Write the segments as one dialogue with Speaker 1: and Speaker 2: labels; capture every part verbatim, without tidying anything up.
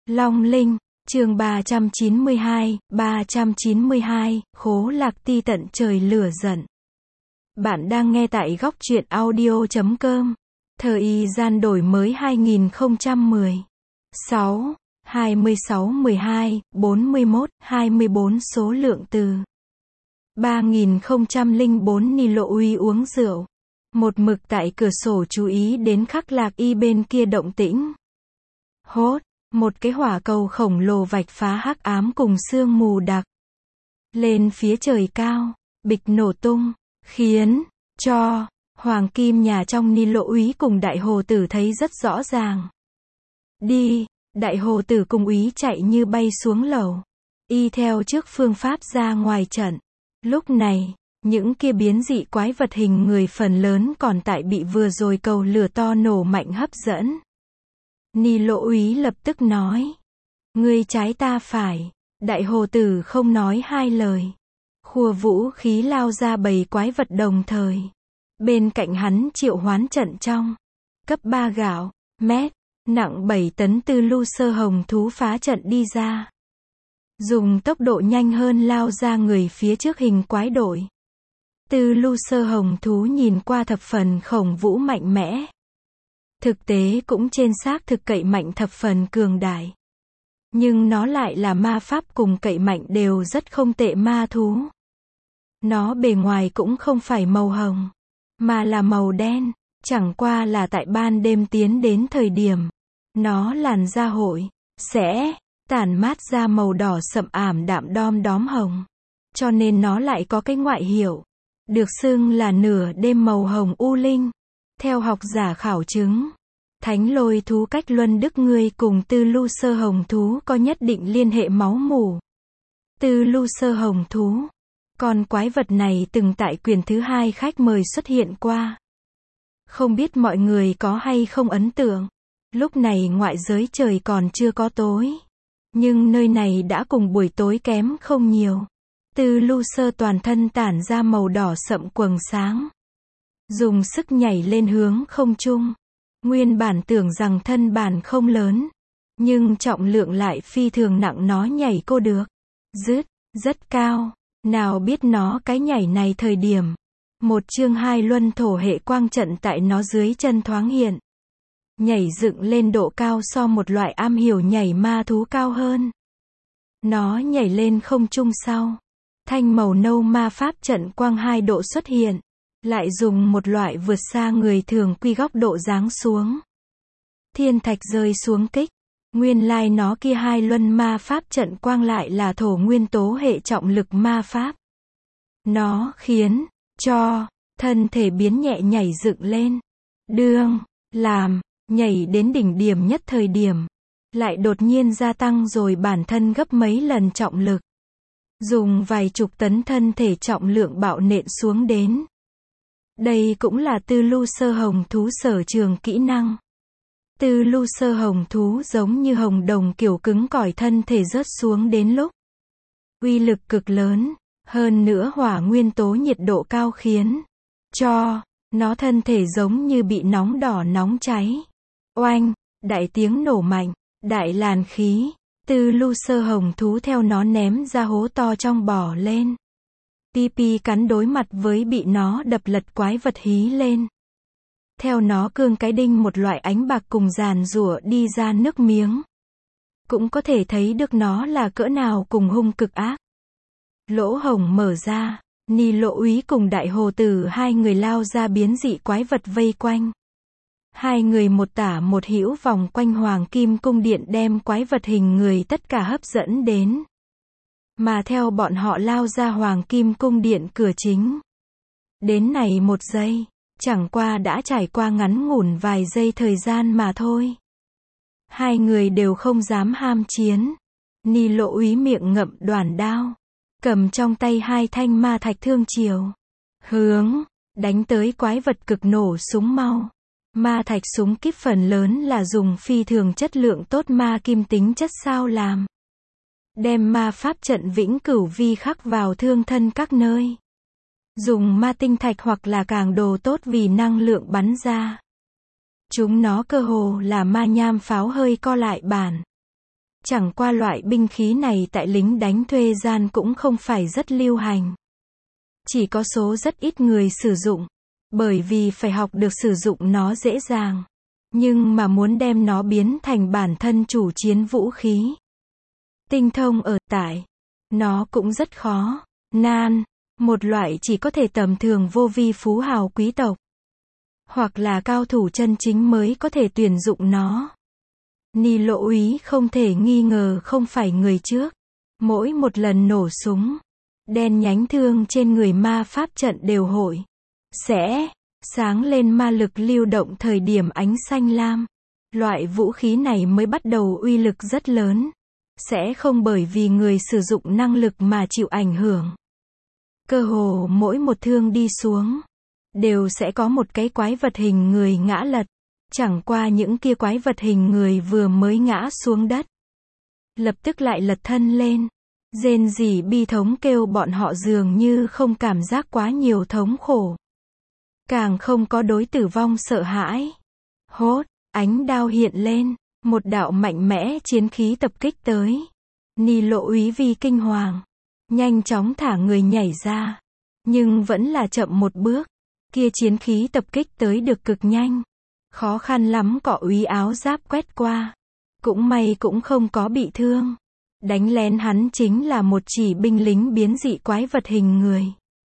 Speaker 1: Long Linh, chương ba trăm chín mươi hai, ba trăm chín mươi hai, Khố Lạc Ti tận trời lửa giận. Bạn đang nghe tại góc truyện audio chấm com. Thời gian đổi mới hai nghìn không trăm mười sáu, hai mươi sáu mười hai, bốn mươi mốt, hai mươi bốn số lượng từ ba nghìn không trăm lẻ bốn Ni Lộ Uy uống rượu. Một mực tại cửa sổ chú ý đến Khắc Lạc Y bên kia động tĩnh. Hốt, một cái hỏa cầu khổng lồ vạch phá hắc ám cùng sương mù đặc lên phía trời cao, bịch nổ tung, khiến cho hoàng kim nhà trong Ni Lộ Úy cùng đại hồ tử thấy rất rõ ràng. Đi, đại hồ tử cùng úy chạy như bay xuống lầu, y theo trước phương pháp ra ngoài trận. Lúc này, những kia biến dị quái vật hình người phần lớn còn tại bị vừa rồi cầu lửa to nổ mạnh hấp dẫn. Ni Lộ Úy lập tức nói, ngươi trái ta phải. Đại hồ tử không nói hai lời, khua vũ khí lao ra bầy quái vật đồng thời. Bên cạnh hắn triệu hoán trận trong cấp ba gạo, mét, nặng bảy tấn tư lưu sơ hồng thú phá trận đi ra. Dùng tốc độ nhanh hơn lao ra người phía trước hình quái đội. Tư lưu sơ hồng thú nhìn qua thập phần khổng vũ mạnh mẽ. Thực tế cũng trên xác thực cậy mạnh thập phần cường đại. Nhưng nó lại là ma pháp cùng cậy mạnh đều rất không tệ ma thú. Nó bề ngoài cũng không phải màu hồng, mà là màu đen, chẳng qua là tại ban đêm tiến đến thời điểm, nó làn da hội, sẽ, tản mát ra màu đỏ sậm ảm đạm đom đóm hồng. Cho nên nó lại có cái ngoại hiệu, được xưng là nửa đêm màu hồng u linh. Theo học giả khảo chứng, thánh lôi thú cách luân đức ngươi cùng tư lưu sơ hồng thú có nhất định liên hệ máu mủ. Tư lưu sơ hồng thú, con quái vật này từng tại quyển thứ hai khách mời xuất hiện qua. Không biết mọi người có hay không ấn tượng. Lúc này ngoại giới trời còn chưa có tối, nhưng nơi này đã cùng buổi tối kém không nhiều. Tư lưu sơ toàn thân tản ra màu đỏ sậm quầng sáng, dùng sức nhảy lên hướng không trung. Nguyên bản tưởng rằng thân bản không lớn, nhưng trọng lượng lại phi thường nặng, nó nhảy cô được dứt rất cao. Nào biết nó cái nhảy này thời điểm, một chương hai luân thổ hệ quang trận tại nó dưới chân thoáng hiện. Nhảy dựng lên độ cao so một loại am hiểu nhảy ma thú cao hơn. Nó nhảy lên không trung sau, thanh màu nâu ma pháp trận quang hai độ xuất hiện, lại dùng một loại vượt xa người thường quy góc độ giáng xuống. Thiên thạch rơi xuống kích. Nguyên lai like nó kia hai luân ma pháp trận quang lại là thổ nguyên tố hệ trọng lực ma pháp. Nó khiến cho thân thể biến nhẹ nhảy dựng lên. Đương làm nhảy đến đỉnh điểm nhất thời điểm, lại đột nhiên gia tăng rồi bản thân gấp mấy lần trọng lực. Dùng vài chục tấn thân thể trọng lượng bạo nện xuống đến. Đây cũng là tư lưu sơ hồng thú sở trường kỹ năng. Tư lưu sơ hồng thú giống như hồng đồng kiểu cứng cỏi thân thể rớt xuống đến lúc uy lực cực lớn, hơn nữa hỏa nguyên tố nhiệt độ cao khiến cho nó thân thể giống như bị nóng đỏ nóng cháy. Oanh, đại tiếng nổ mạnh, đại làn khí, tư lưu sơ hồng thú theo nó ném ra hố to trong bò lên. Pi pi cắn đối mặt với bị nó đập lật quái vật hí lên. Theo nó cương cái đinh một loại ánh bạc cùng giàn giụa đi ra nước miếng. Cũng có thể thấy được nó là cỡ nào cùng hung cực ác. Lỗ hổng mở ra, Ni Lộ Úy cùng đại hồ tử hai người lao ra biến dị quái vật vây quanh. Hai người một tả một hữu vòng quanh hoàng kim cung điện đem quái vật hình người tất cả hấp dẫn đến. Mà theo bọn họ lao ra hoàng kim cung điện cửa chính. Đến này một giây, chẳng qua đã trải qua ngắn ngủn vài giây thời gian mà thôi. Hai người đều không dám ham chiến. Ni Lộ Úy miệng ngậm đoản đao, cầm trong tay hai thanh ma thạch thương chiều, hướng đánh tới quái vật cực nổ súng mau. Ma thạch súng kíp phần lớn là dùng phi thường chất lượng tốt ma kim tính chất sao làm. Đem ma pháp trận vĩnh cửu vi khắc vào thương thân các nơi. Dùng ma tinh thạch hoặc là càng đồ tốt vì năng lượng bắn ra. Chúng nó cơ hồ là ma nham pháo hơi co lại bản. Chẳng qua loại binh khí này tại lính đánh thuê gian cũng không phải rất lưu hành. Chỉ có số rất ít người sử dụng. Bởi vì phải học được sử dụng nó dễ dàng. Nhưng mà muốn đem nó biến thành bản thân chủ chiến vũ khí. Tinh thông ở tại. Nó cũng rất khó. Nan. Một loại chỉ có thể tầm thường vô vi phú hào quý tộc. Hoặc là cao thủ chân chính mới có thể tuyển dụng nó. Ni Lộ úy không thể nghi ngờ không phải người trước. Mỗi một lần nổ súng, đen nhánh thương trên người ma pháp trận đều hội sẽ sáng lên ma lực lưu động thời điểm ánh xanh lam. Loại vũ khí này mới bắt đầu uy lực rất lớn. Sẽ không bởi vì người sử dụng năng lực mà chịu ảnh hưởng. Cơ hồ mỗi một thương đi xuống, đều sẽ có một cái quái vật hình người ngã lật. Chẳng qua những kia quái vật hình người vừa mới ngã xuống đất, lập tức lại lật thân lên. Rên rỉ bi thống kêu bọn họ dường như không cảm giác quá nhiều thống khổ. Càng không có đối tử vong sợ hãi. Hốt, ánh đao hiện lên, một đạo mạnh mẽ chiến khí tập kích tới. Ni Lộ úy vì kinh hoàng, nhanh chóng thả người nhảy ra. Nhưng vẫn là chậm một bước. Kia chiến khí tập kích tới được cực nhanh. Khó khăn lắm cọ úy áo giáp quét qua. Cũng may cũng không có bị thương. Đánh lén hắn chính là một chỉ binh lính biến dị quái vật hình người.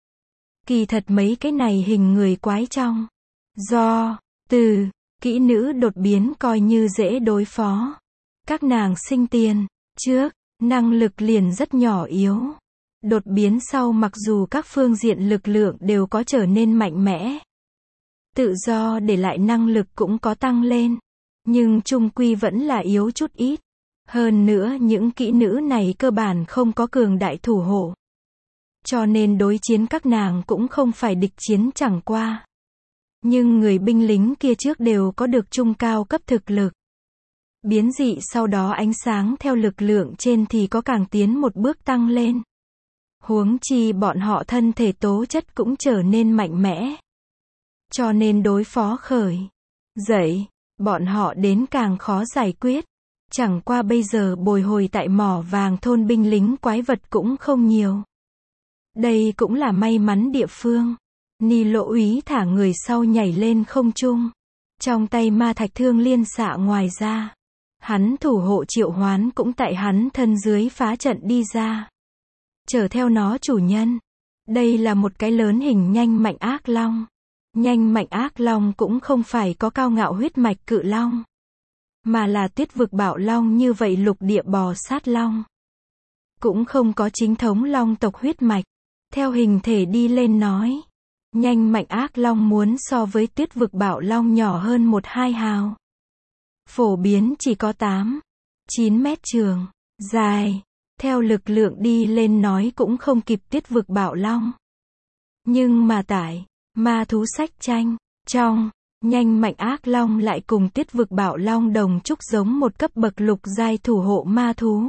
Speaker 1: Kỳ thật mấy cái này hình người quái trong. Do, từ, kỹ nữ đột biến coi như dễ đối phó. Các nàng sinh tiền, trước, năng lực liền rất nhỏ yếu. Đột biến sau mặc dù các phương diện lực lượng đều có trở nên mạnh mẽ. Tự do để lại năng lực cũng có tăng lên. Nhưng chung quy vẫn là yếu chút ít. Hơn nữa những kỹ nữ này cơ bản không có cường đại thủ hộ. Cho nên đối chiến các nàng cũng không phải địch chiến chẳng qua. Nhưng người binh lính kia trước đều có được trung cao cấp thực lực. Biến dị sau đó ánh sáng theo lực lượng trên thì có càng tiến một bước tăng lên. Huống chi bọn họ thân thể tố chất cũng trở nên mạnh mẽ. Cho nên đối phó khởi dậy, bọn họ đến càng khó giải quyết. Chẳng qua bây giờ bồi hồi tại mỏ vàng thôn binh lính quái vật cũng không nhiều. Đây cũng là may mắn địa phương. Ni Lộ úy thả người sau nhảy lên không trung. Trong tay ma thạch thương liên xạ ngoài ra. Hắn thủ hộ triệu hoán cũng tại hắn thân dưới phá trận đi ra. Chở theo nó chủ nhân. Đây là một cái lớn hình nhanh mạnh ác long. Nhanh mạnh ác long cũng không phải có cao ngạo huyết mạch cự long. Mà là tuyết vực bạo long như vậy lục địa bò sát long. Cũng không có chính thống long tộc huyết mạch. Theo hình thể đi lên nói. Nhanh mạnh ác long muốn so với tuyết vực bạo long nhỏ hơn một hai hào. Phổ biến chỉ có tám, chín mét trường, dài. Theo lực lượng đi lên nói cũng không kịp tuyết vực bạo long. Nhưng mà tại ma thú sách tranh, trong, nhanh mạnh ác long lại cùng tuyết vực bạo long đồng trúc giống một cấp bậc lục giai thủ hộ ma thú.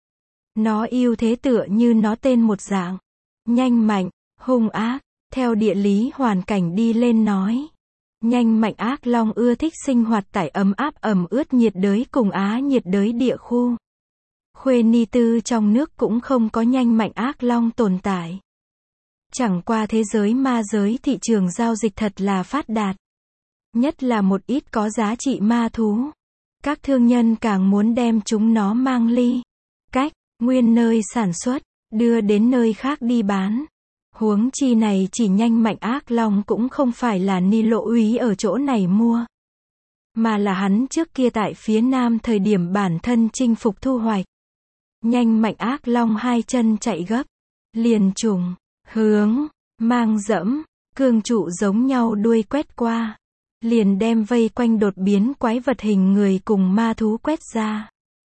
Speaker 1: Nó ưu thế tựa như nó tên một dạng. Nhanh mạnh, hung ác, theo địa lý hoàn cảnh đi lên nói. Nhanh mạnh ác long ưa thích sinh hoạt tại ấm áp ẩm ướt nhiệt đới cùng Á nhiệt đới địa khu. Khuê Ni Tư trong nước cũng không có nhanh mạnh ác long tồn tại. Chẳng qua thế giới ma giới thị trường giao dịch thật là phát đạt. Nhất là một ít có giá trị ma thú. Các thương nhân càng muốn đem chúng nó mang ly, cách, nguyên nơi sản xuất, đưa đến nơi khác đi bán. Huống chi này chỉ nhanh mạnh ác long cũng không phải là Ni Lộ úy ở chỗ này mua. Mà là hắn trước kia tại phía nam thời điểm bản thân chinh phục thu hoạch. Nhanh mạnh ác long hai chân chạy gấp. Liền trùng, hướng, mang dẫm, cương trụ giống nhau đuôi quét qua. Liền đem vây quanh đột biến quái vật hình người cùng ma thú quét ra.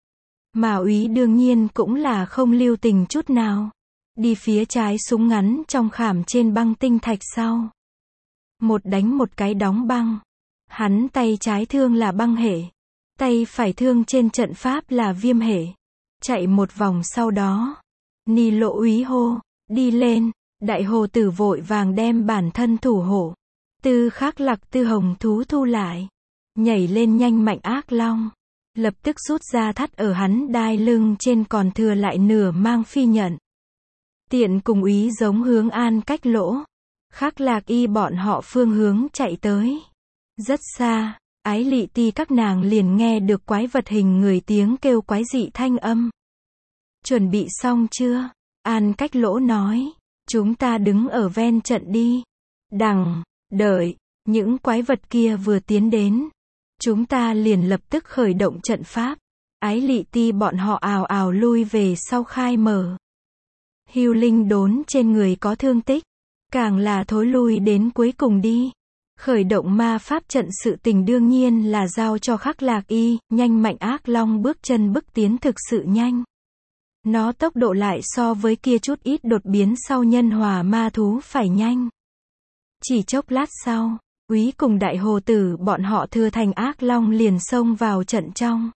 Speaker 1: Mà úy đương nhiên cũng là không lưu tình chút nào. Đi phía trái súng ngắn trong khảm trên băng tinh thạch sau. Một đánh một cái đóng băng. Hắn tay trái thương là băng hệ. Tay phải thương trên trận pháp là viêm hệ. Chạy một vòng sau đó. Ni Lộ úy hô, đi lên. Đại hồ tử vội vàng đem bản thân thủ hộ. Tư khắc lạc tư hồng thú thu lại. Nhảy lên nhanh mạnh ác long. lập tức rút ra thắt ở hắn đai lưng trên còn thừa lại nửa mang phi nhận. Tiện cùng úy giống hướng An Cách Lỗ, Khắc Lạc Y bọn họ phương hướng chạy tới. Rất xa, Ái Lị Ti các nàng liền nghe được quái vật hình người tiếng kêu quái dị thanh âm. Chuẩn bị xong chưa? An Cách Lỗ nói. Chúng ta đứng ở ven trận đi. Đằng, đợi, những quái vật kia vừa tiến đến. Chúng ta liền lập tức khởi động trận pháp. Ái Lị Ti bọn họ ào ào lui về sau khai mở. Hưu Linh Đốn trên người có thương tích. Càng là thối lui đến cuối cùng đi. Khởi động ma pháp trận sự tình đương nhiên là giao cho Khắc Lạc Y, nhanh mạnh ác long bước chân bước tiến thực sự nhanh. Nó tốc độ lại so với kia chút ít đột biến sau nhân hòa ma thú phải nhanh. Chỉ chốc lát sau, úy cùng đại hồ tử bọn họ thừa thành ác long liền xông vào trận trong.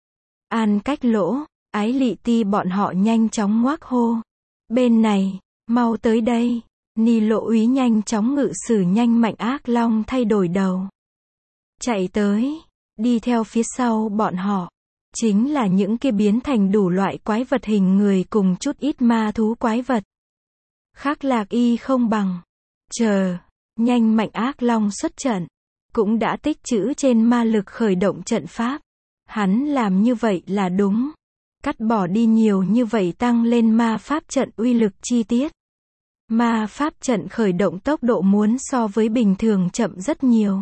Speaker 1: An Cách Lỗ, Ái Lị Ti bọn họ nhanh chóng ngoác hô. Bên này, mau tới đây. Ni Lộ úy nhanh chóng ngự sử nhanh mạnh ác long thay đổi đầu. Chạy tới, đi theo phía sau bọn họ. Chính là những kia biến thành đủ loại quái vật hình người cùng chút ít ma thú quái vật. Khắc Lạc Y không bằng. Chờ, nhanh mạnh ác long xuất trận. Cũng đã tích trữ trên ma lực khởi động trận pháp. Hắn làm như vậy là đúng. Cắt bỏ đi nhiều như vậy tăng lên ma pháp trận uy lực chi tiết. Ma pháp trận khởi động tốc độ muốn so với bình thường chậm rất nhiều.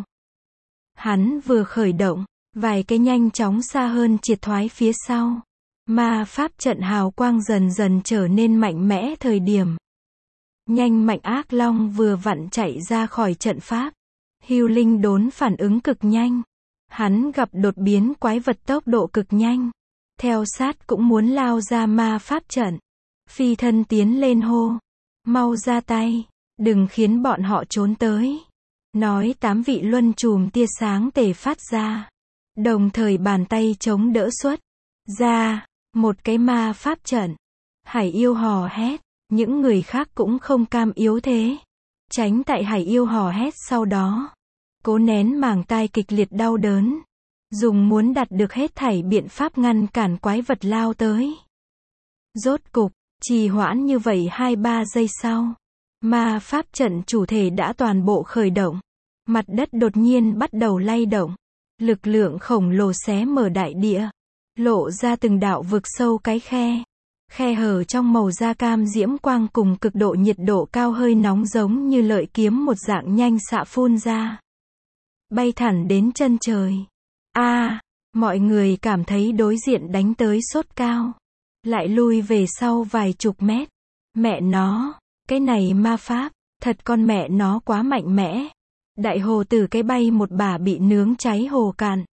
Speaker 1: Hắn vừa khởi động, vài cái nhanh chóng xa hơn triệt thoái phía sau. Ma pháp trận hào quang dần dần trở nên mạnh mẽ thời điểm. Nhanh mạnh ác long vừa vặn chạy ra khỏi trận pháp. Hưu Linh Đốn phản ứng cực nhanh. Hắn gặp đột biến quái vật tốc độ cực nhanh. Theo sát cũng muốn lao ra ma pháp trận. Phi thân tiến lên hô. Mau ra tay, đừng khiến bọn họ trốn tới. Nói tám vị luân chùm tia sáng tề phát ra. Đồng thời bàn tay chống đỡ xuất ra, một cái ma pháp trận. Hải yêu hò hét, những người khác cũng không cam yếu thế. Tránh tại hải yêu hò hét sau đó. Cố nén màng tai kịch liệt đau đớn. Dùng muốn đạt được hết thảy biện pháp ngăn cản quái vật lao tới. Rốt cục. Trì hoãn như vậy hai ba giây sau, ma pháp trận chủ thể đã toàn bộ khởi động. Mặt đất đột nhiên bắt đầu lay động. Lực lượng khổng lồ xé mở đại địa. Lộ ra từng đạo vực sâu cái khe. Khe hở trong màu da cam diễm quang cùng cực độ nhiệt độ cao hơi nóng giống như lợi kiếm một dạng nhanh xạ phun ra. Bay thẳng đến chân trời. A, à, mọi người cảm thấy đối diện đánh tới sốt cao. Lại lui về sau vài chục mét. Mẹ nó, cái này ma pháp, thật con mẹ nó quá mạnh mẽ. Đại hồ tử cái bay một bả bị nướng cháy hồ cạn.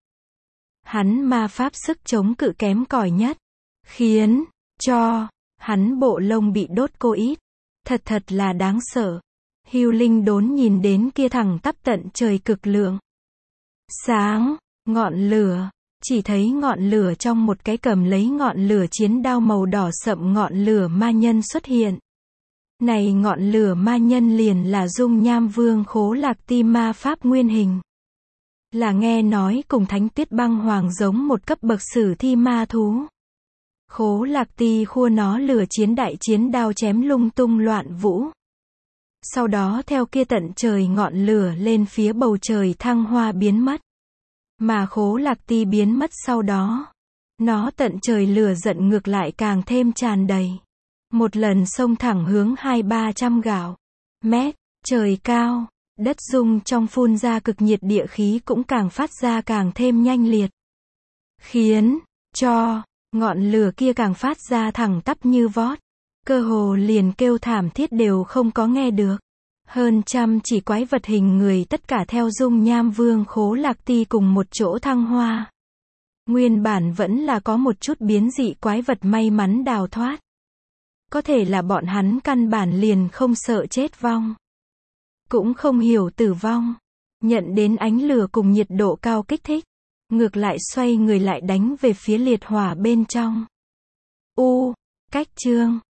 Speaker 1: Hắn ma pháp sức chống cự kém cỏi nhất. Khiến cho hắn bộ lông bị đốt cô ít. Thật thật là đáng sợ. Hưu Linh Đốn nhìn đến kia thẳng tắp tận trời cực lượng. Sáng, ngọn lửa. Chỉ thấy ngọn lửa trong một cái cầm lấy ngọn lửa chiến đao màu đỏ sậm ngọn lửa ma nhân xuất hiện. Này ngọn lửa ma nhân liền là Dung Nham Vương Khố Lạc Ti ma pháp nguyên hình. Là nghe nói cùng Thánh Tuyết Băng Hoàng giống một cấp bậc sử thi ma thú. Khố Lạc Ti khua nó lửa chiến đại chiến đao chém lung tung loạn vũ. Sau đó theo kia tận trời ngọn lửa lên phía bầu trời thăng hoa biến mất. Mà Khố Lạc Ti biến mất sau đó. Nó tận trời lửa giận ngược lại càng thêm tràn đầy. Một lần xông thẳng hướng hai ba trăm gạo mét, trời cao, đất rung trong phun ra cực nhiệt địa khí cũng càng phát ra càng thêm nhanh liệt. Khiến cho ngọn lửa kia càng phát ra thẳng tắp như vót. Cơ hồ liền kêu thảm thiết đều không có nghe được. Hơn trăm chỉ quái vật hình người tất cả theo Dung Nham Vương Khố Lạc Ti cùng một chỗ thăng hoa. Nguyên bản vẫn là có một chút biến dị quái vật may mắn đào thoát. Có thể là bọn hắn căn bản liền không sợ chết vong. Cũng không hiểu tử vong. Nhận đến ánh lửa cùng nhiệt độ cao kích thích. Ngược lại xoay người lại đánh về phía liệt hỏa bên trong. U, cách chương.